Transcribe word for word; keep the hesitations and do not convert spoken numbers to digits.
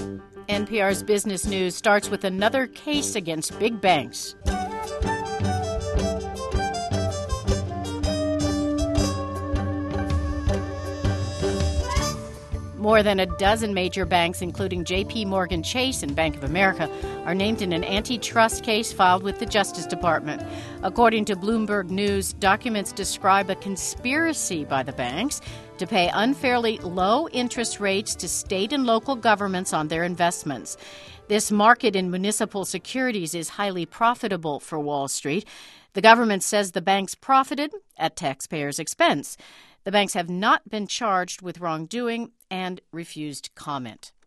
N P R's Business News starts with another case against big banks. More than a dozen major banks, including J P Morgan Chase and Bank of America, are named in an antitrust case filed with the Justice Department. According to Bloomberg News, documents describe a conspiracy by the banks to pay unfairly low interest rates to state and local governments on their investments. This market in municipal securities is highly profitable for Wall Street. The government says the banks profited at taxpayers' expense. The banks have not been charged with wrongdoing and refused comment.